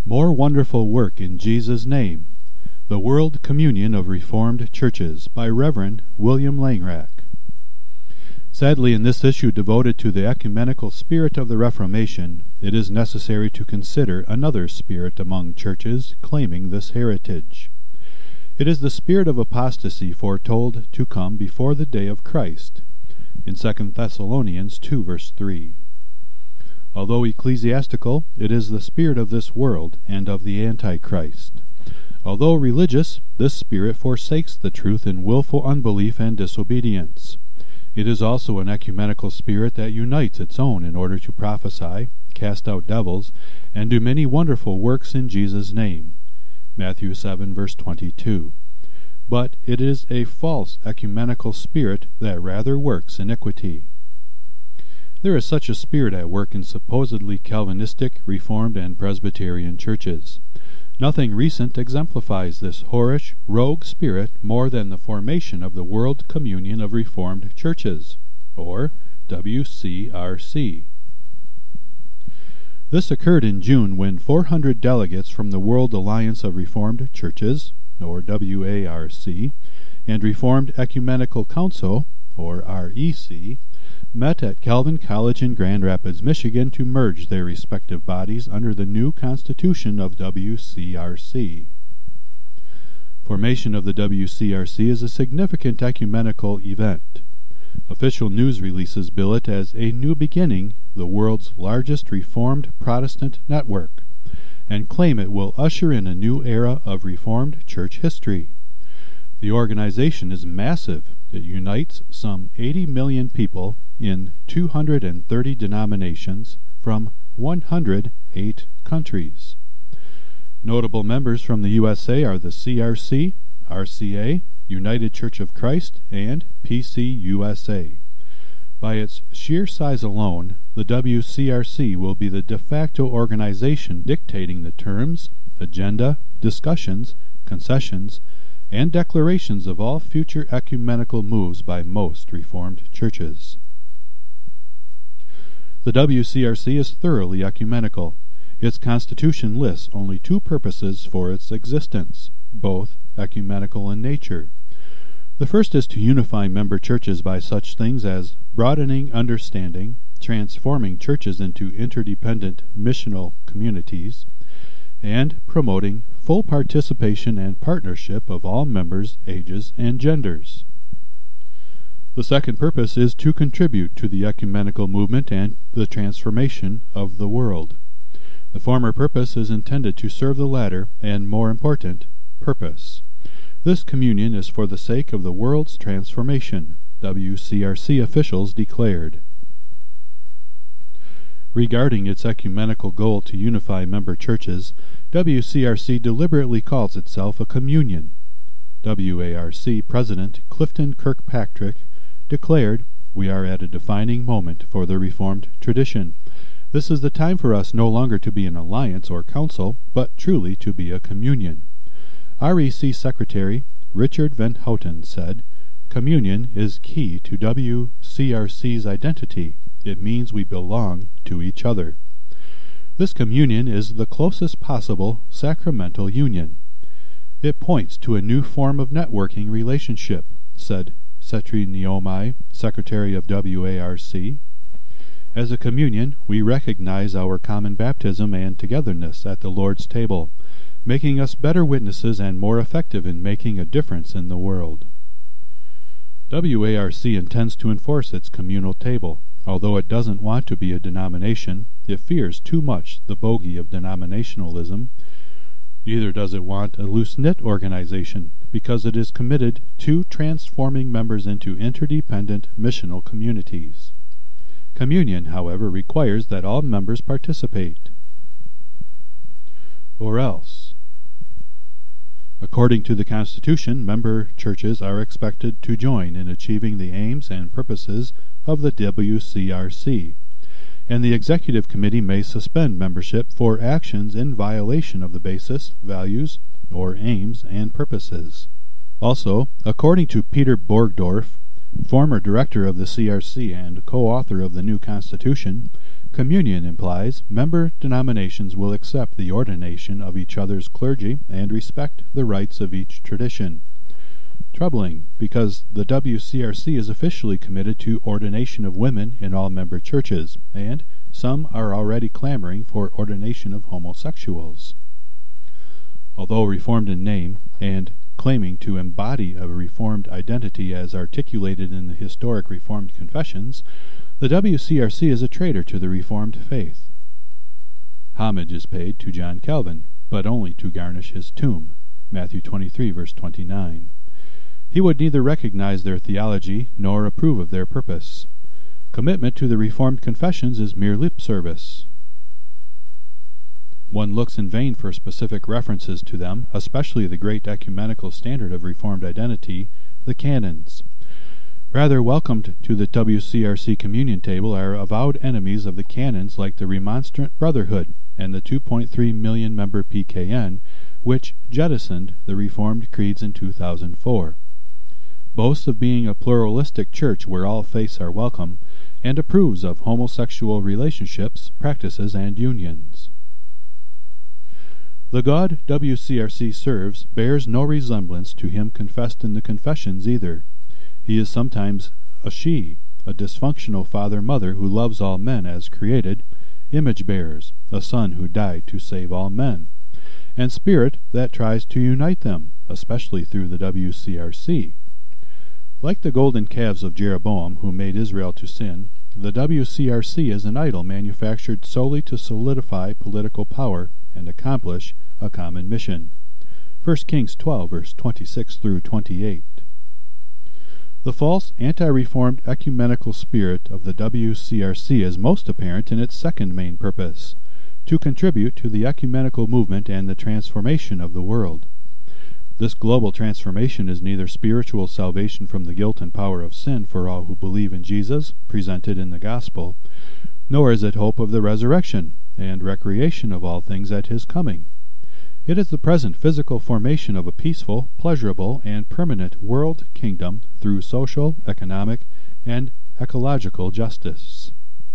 More Wonderful Work in Jesus' Name, The World Communion of Reformed Churches, by Reverend William Langrack. Sadly, in this issue devoted to the ecumenical spirit of the Reformation, it is necessary to consider another spirit among churches claiming this heritage. It is the spirit of apostasy foretold to come before the day of Christ, in 2 Thessalonians 2 verse 3. Although ecclesiastical, it is the spirit of this world and of the Antichrist. Although religious, this spirit forsakes the truth in willful unbelief and disobedience. It is also an ecumenical spirit that unites its own in order to prophesy, cast out devils, and do many wonderful works in Jesus' name. Matthew 7 verse 22. But it is a false ecumenical spirit that rather works iniquity. There is such a spirit at work in supposedly Calvinistic, Reformed, and Presbyterian churches. Nothing recent exemplifies this whorish, rogue spirit more than the formation of the World Communion of Reformed Churches, or WCRC. This occurred in June when 400 delegates from the World Alliance of Reformed Churches, or WARC, and Reformed Ecumenical Council, or REC, met at Calvin College in Grand Rapids, Michigan to merge their respective bodies under the new constitution of WCRC. Formation of the WCRC is a significant ecumenical event. Official news releases bill it as a new beginning, the world's largest Reformed Protestant network, and claim it will usher in a new era of Reformed church history. The organization is massive. It unites some 80 million people in 230 denominations from 108 countries. Notable members from the USA are the CRC, RCA, United Church of Christ, and PCUSA. By its sheer size alone, the WCRC will be the de facto organization dictating the terms, agenda, discussions, concessions, and declarations of all future ecumenical moves by most Reformed churches. The WCRC is thoroughly ecumenical. Its constitution lists only two purposes for its existence, both ecumenical in nature. The first is to unify member churches by such things as broadening understanding, transforming churches into interdependent missional communities, and promoting full participation and partnership of all members, ages, and genders. The second purpose is to contribute to the ecumenical movement and the transformation of the world. The former purpose is intended to serve the latter, and more important, purpose. This communion is for the sake of the world's transformation, WCRC officials declared. Regarding its ecumenical goal to unify member churches, WCRC deliberately calls itself a communion. WARC President Clifton Kirkpatrick declared, "We are at a defining moment for the Reformed tradition. This is the time for us no longer to be an alliance or council, but truly to be a communion." REC Secretary Richard Van Houten said, "Communion is key to WCRC's identity. It means we belong to each other. This communion is the closest possible sacramental union. It points to a new form of networking relationship," said Setri Niomai, Secretary of WARC. "As a communion, we recognize our common baptism and togetherness at the Lord's table, making us better witnesses and more effective in making a difference in the world." WARC intends to enforce its communal table. Although it doesn't want to be a denomination, it fears too much the bogey of denominationalism. Neither does it want a loose-knit organization, because it is committed to transforming members into interdependent missional communities. Communion, however, requires that all members participate. Or else. According to the Constitution, member churches are expected to join in achieving the aims and purposes of the WCRC, and the Executive Committee may suspend membership for actions in violation of the basis, values, or aims and purposes. Also, according to Peter Borgdorf, former director of the CRC and co-author of the new Constitution, Communion implies member denominations will accept the ordination of each other's clergy and respect the rights of each tradition. Troubling, because the WCRC is officially committed to ordination of women in all member churches, and some are already clamoring for ordination of homosexuals. Although Reformed in name and claiming to embody a Reformed identity as articulated in the historic Reformed confessions, the WCRC is a traitor to the Reformed faith. Homage is paid to John Calvin, but only to garnish his tomb, Matthew 23, verse 29. He would neither recognize their theology nor approve of their purpose. Commitment to the Reformed confessions is mere lip service. One looks in vain for specific references to them, especially the great ecumenical standard of Reformed identity, the canons. Rather welcomed to the WCRC communion table are avowed enemies of the canons like the Remonstrant Brotherhood and the 2.3 million member PKN, which jettisoned the Reformed creeds in 2004. Boasts of being a pluralistic church where all faiths are welcome, and approves of homosexual relationships, practices, and unions. The God WCRC serves bears no resemblance to him confessed in the confessions either. He is sometimes a she, a dysfunctional father-mother who loves all men as created, image bearers, a son who died to save all men, and spirit that tries to unite them, especially through the WCRC. Like the golden calves of Jeroboam, who made Israel to sin, the WCRC is an idol manufactured solely to solidify political power and accomplish a common mission. 1 Kings 12, verse 26 through 28. The false anti-reformed ecumenical spirit of the WCRC is most apparent in its second main purpose, to contribute to the ecumenical movement and the transformation of the world. This global transformation is neither spiritual salvation from the guilt and power of sin for all who believe in Jesus, presented in the gospel, nor is it hope of the resurrection and recreation of all things at his coming. It is the present physical formation of a peaceful, pleasurable, and permanent world kingdom through social, economic, and ecological justice.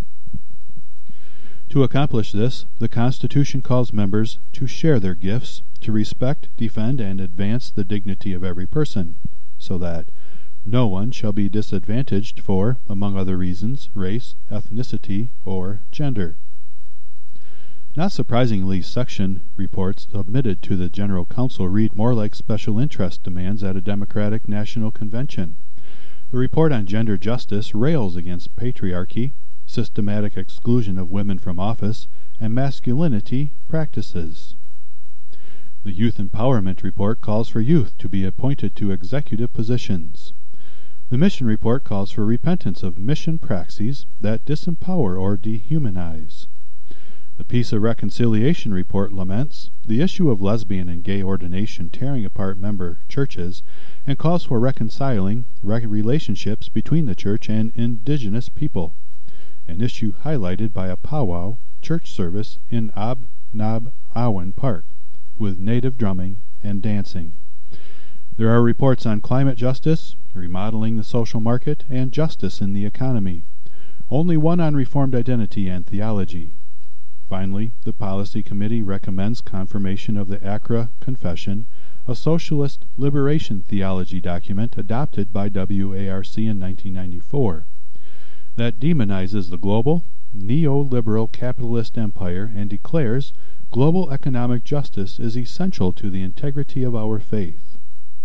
To accomplish this, the Constitution calls members to share their gifts, to respect, defend, and advance the dignity of every person, so that no one shall be disadvantaged for, among other reasons, race, ethnicity, or gender. Not surprisingly, section reports submitted to the General Council read more like special interest demands at a Democratic National Convention. The report on gender justice rails against patriarchy, systematic exclusion of women from office, and masculinity practices. The Youth Empowerment Report calls for youth to be appointed to executive positions. The Mission Report calls for repentance of mission praxis that disempower or dehumanize. The Peace of Reconciliation Report laments the issue of lesbian and gay ordination tearing apart member churches and calls for reconciling relationships between the church and indigenous people, an issue highlighted by a powwow church service in Nab Awan Park, with native drumming and dancing. There are reports on climate justice, remodeling the social market, and justice in the economy. Only one on Reformed identity and theology. Finally, the Policy Committee recommends confirmation of the Accra Confession, a socialist liberation theology document adopted by WARC in 1994, that demonizes the global, neoliberal capitalist empire and declares global economic justice is essential to the integrity of our faith.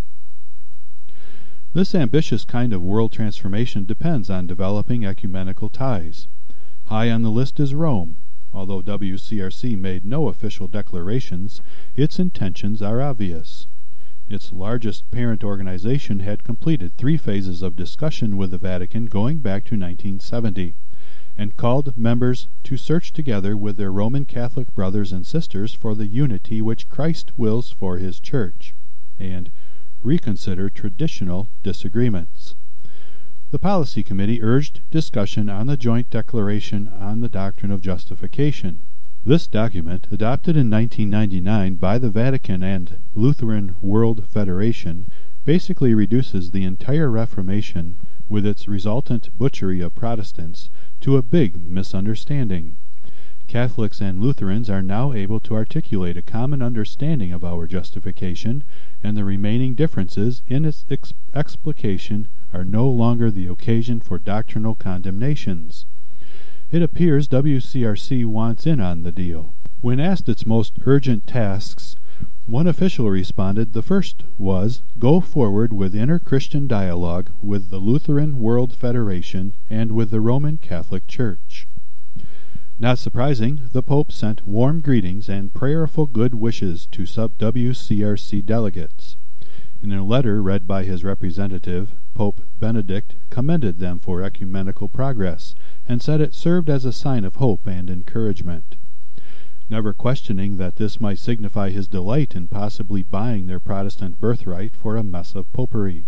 This ambitious kind of world transformation depends on developing ecumenical ties. High on the list is Rome. Although WCRC made no official declarations, its intentions are obvious. Its largest parent organization had completed 3 phases of discussion with the Vatican going back to 1970, and called members to search together with their Roman Catholic brothers and sisters for the unity which Christ wills for his Church, and reconsider traditional disagreements. The Policy Committee urged discussion on the Joint Declaration on the Doctrine of Justification. This document, adopted in 1999 by the Vatican and Lutheran World Federation, basically reduces the entire Reformation, with its resultant butchery of Protestants, to a big misunderstanding. Catholics and Lutherans are now able to articulate a common understanding of our justification, and the remaining differences in its explication are no longer the occasion for doctrinal condemnations. It appears WCRC wants in on the deal. When asked its most urgent tasks, one official responded the first was, go forward with inter-Christian dialogue with the Lutheran World Federation and with the Roman Catholic Church. Not surprising, the Pope sent warm greetings and prayerful good wishes to sub-WCRC delegates. In a letter read by his representative, Pope Benedict commended them for ecumenical progress and said it served as a sign of hope and encouragement. Never questioning that this might signify his delight in possibly buying their Protestant birthright for a mess of popery.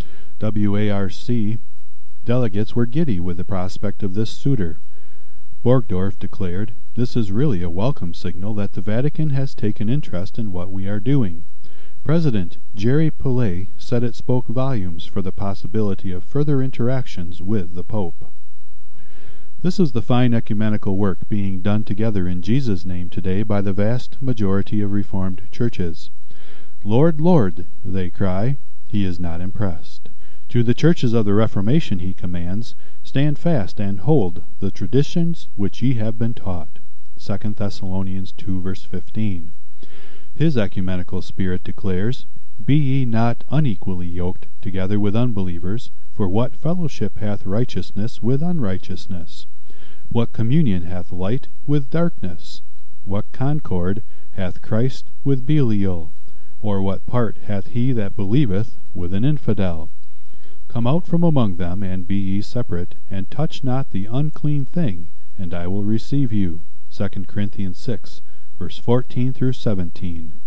WARC delegates were giddy with the prospect of this suitor. Borgdorf declared, "This is really a welcome signal that the Vatican has taken interest in what we are doing." President Jerry Poulet said it spoke volumes for the possibility of further interactions with the Pope. This is the fine ecumenical work being done together in Jesus' name today by the vast majority of Reformed churches. "Lord, Lord," they cry, he is not impressed. To the churches of the Reformation he commands, "Stand fast and hold the traditions which ye have been taught." 2 Thessalonians 2 verse 15. His ecumenical spirit declares, "Be ye not unequally yoked together with unbelievers, for what fellowship hath righteousness with unrighteousness? What communion hath light with darkness? What concord hath Christ with Belial? Or what part hath he that believeth with an infidel? Come out from among them, and be ye separate, and touch not the unclean thing, and I will receive you." 2 Corinthians 6, verse 14 through 17.